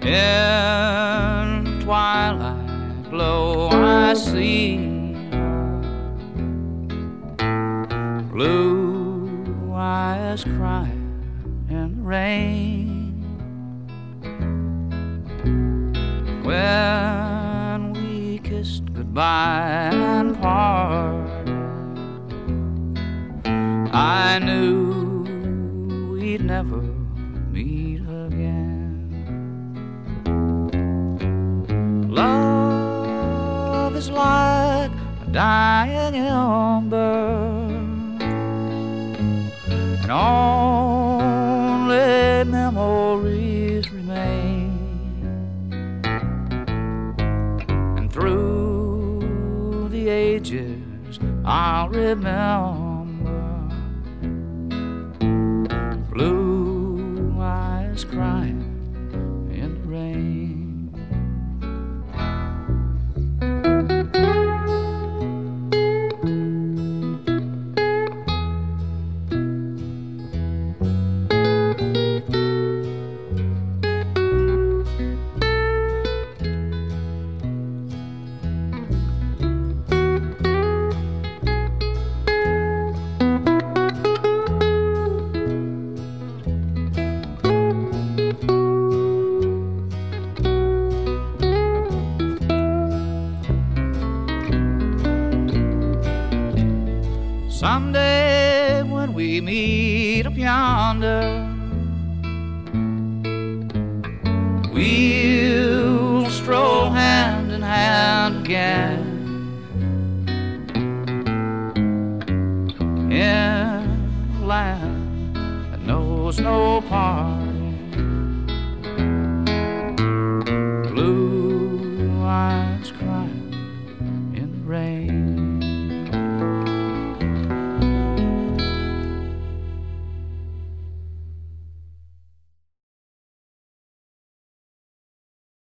In twilight glow I see blue eyes crying in the rain. When we kissed goodbye and parted, I knew we'd never meet again. Love is like a dying ember, and only memories remain. And through the ages I'll remember blue eyes crying in the rain. Someday when we meet up yonder, we'll stroll hand in hand again in a land that knows no parting.